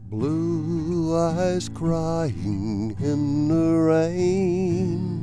Blue eyes crying in the rain.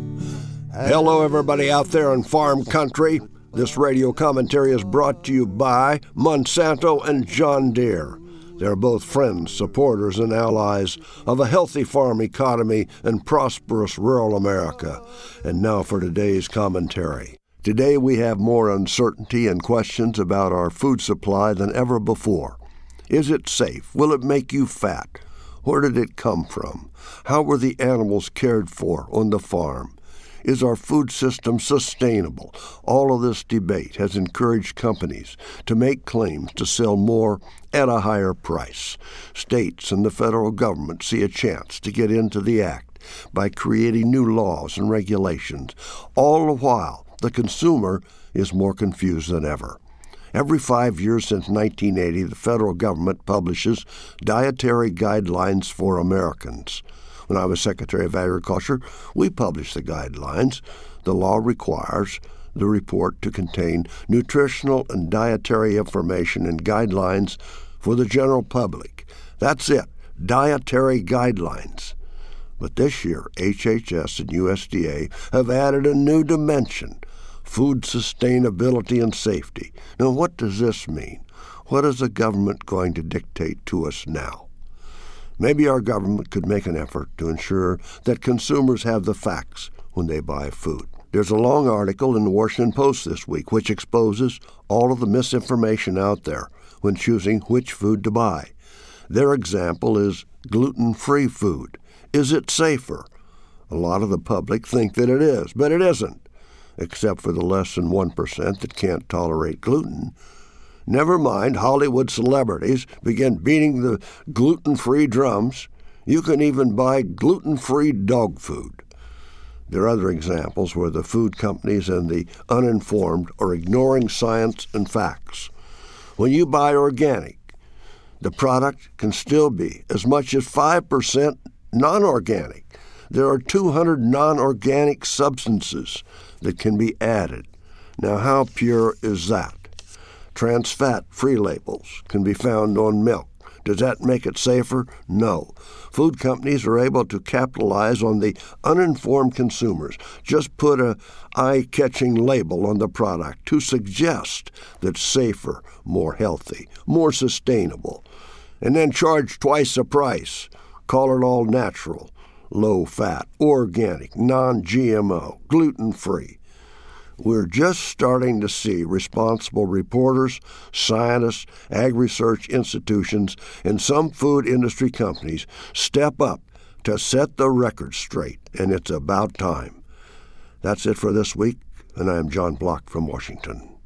Hello, everybody out there in farm country. This radio commentary is brought to you by Monsanto and John Deere. They're both friends, supporters, and allies of a healthy farm economy and prosperous rural America. And now for today's commentary. Today we have more uncertainty and questions about our food supply than ever before. Is it safe? Will it make you fat? Where did it come from? How were the animals cared for on the farm? Is our food system sustainable? All of this debate has encouraged companies to make claims to sell more at a higher price. States and the federal government see a chance to get into the act by creating new laws and regulations, all the while the consumer is more confused than ever. Every 5 years since 1980, the federal government publishes dietary guidelines for Americans. When I was Secretary of Agriculture, we published the guidelines. The law requires the report to contain nutritional and dietary information and guidelines for the general public. That's it, dietary guidelines. But this year, HHS and USDA have added a new dimension: food sustainability and safety. Now, what does this mean? What is the government going to dictate to us now? Maybe our government could make an effort to ensure that consumers have the facts when they buy food. There's a long article in the Washington Post this week which exposes all of the misinformation out there when choosing which food to buy. Their example is gluten-free food. Is it safer? A lot of the public think that it is, but it isn't, except for the less than 1% that can't tolerate gluten. Never mind, Hollywood celebrities begin beating the gluten-free drums. You can even buy gluten-free dog food. There are other examples where the food companies and the uninformed are ignoring science and facts. When you buy organic, the product can still be as much as 5% non-organic. There are 200 non-organic substances that can be added. Now, how pure is that? Trans fat free labels can be found on milk. Does that make it safer? No. Food companies are able to capitalize on the uninformed consumers. Just put an eye-catching label on the product to suggest that it's safer, more healthy, more sustainable, and then charge twice the price. Call it all natural, low-fat, organic, non-GMO, gluten-free. We're just starting to see responsible reporters, scientists, ag-research institutions, and some food industry companies step up to set the record straight, and it's about time. That's it for this week, and I'm John Block from Washington.